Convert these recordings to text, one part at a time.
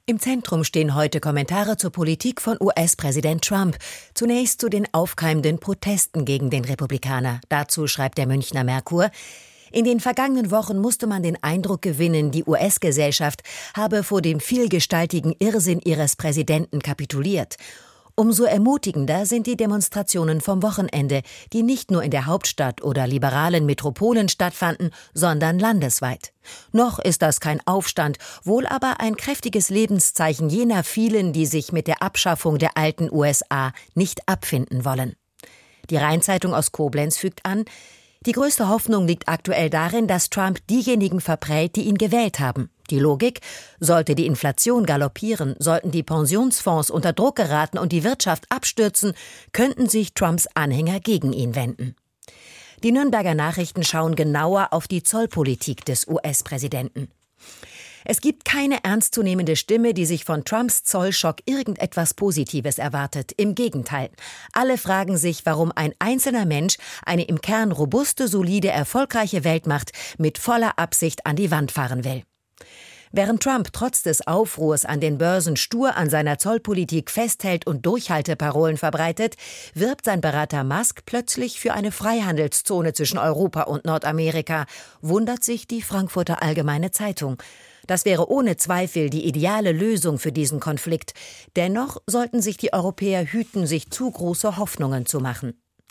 Im Zentrum stehen heute Kommentare zur Politik von US-Präsident Trump. Zunächst zu den aufkeimenden Protesten gegen den Republikaner. Dazu schreibt der Münchner Merkur: In den vergangenen Wochen musste man den Eindruck gewinnen, die US-Gesellschaft habe vor dem vielgestaltigen Irrsinn ihres Präsidenten kapituliert. Umso ermutigender sind die Demonstrationen vom Wochenende, die nicht nur in der Hauptstadt oder liberalen Metropolen stattfanden, sondern landesweit. Noch ist das kein Aufstand, wohl aber ein kräftiges Lebenszeichen jener vielen, die sich mit der Abschaffung der alten USA nicht abfinden wollen. Die Rhein-Zeitung aus Koblenz fügt an: Die größte Hoffnung liegt aktuell darin, dass Trump diejenigen verprellt, die ihn gewählt haben. Die Logik: Sollte die Inflation galoppieren, sollten die Pensionsfonds unter Druck geraten und die Wirtschaft abstürzen, könnten sich Trumps Anhänger gegen ihn wenden. Die Nürnberger Nachrichten schauen genauer auf die Zollpolitik des US-Präsidenten. Es gibt keine ernstzunehmende Stimme, die sich von Trumps Zollschock irgendetwas Positives erwartet. Im Gegenteil. Alle fragen sich, warum ein einzelner Mensch eine im Kern robuste, solide, erfolgreiche Weltmacht mit voller Absicht an die Wand fahren will. Während Trump trotz des Aufruhrs an den Börsen stur an seiner Zollpolitik festhält und Durchhalteparolen verbreitet, wirbt sein Berater Musk plötzlich für eine Freihandelszone zwischen Europa und Nordamerika, wundert sich die Frankfurter Allgemeine Zeitung. Das wäre ohne Zweifel die ideale Lösung für diesen Konflikt. Dennoch sollten sich die Europäer hüten, sich zu große Hoffnungen zu machen.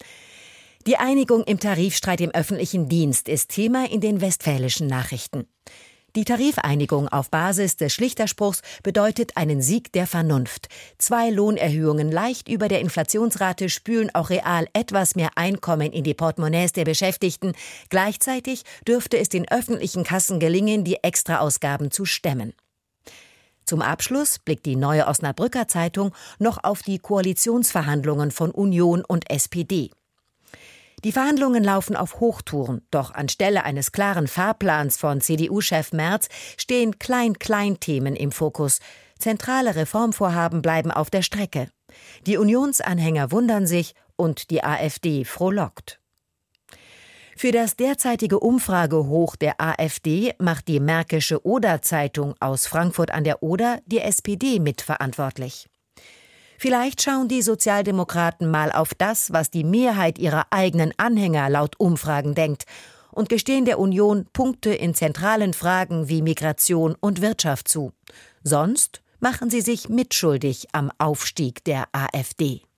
Die Einigung im Tarifstreit im öffentlichen Dienst ist Thema in den Westfälischen Nachrichten. Die Tarifeinigung auf Basis des Schlichterspruchs bedeutet einen Sieg der Vernunft. 2 Lohnerhöhungen leicht über der Inflationsrate spülen auch real etwas mehr Einkommen in die Portemonnaies der Beschäftigten. Gleichzeitig dürfte es den öffentlichen Kassen gelingen, die Extraausgaben zu stemmen. Zum Abschluss blickt die Neue Osnabrücker Zeitung noch auf die Koalitionsverhandlungen von Union und SPD. Die Verhandlungen laufen auf Hochtouren, doch anstelle eines klaren Fahrplans von CDU-Chef Merz stehen Klein-Klein-Themen im Fokus. Zentrale Reformvorhaben bleiben auf der Strecke. Die Unionsanhänger wundern sich und die AfD frohlockt. Für das derzeitige Umfragehoch der AfD macht die Märkische Oder-Zeitung aus Frankfurt an der Oder die SPD mitverantwortlich. Vielleicht schauen die Sozialdemokraten mal auf das, was die Mehrheit ihrer eigenen Anhänger laut Umfragen denkt, und gestehen der Union Punkte in zentralen Fragen wie Migration und Wirtschaft zu. Sonst machen sie sich mitschuldig am Aufstieg der AfD.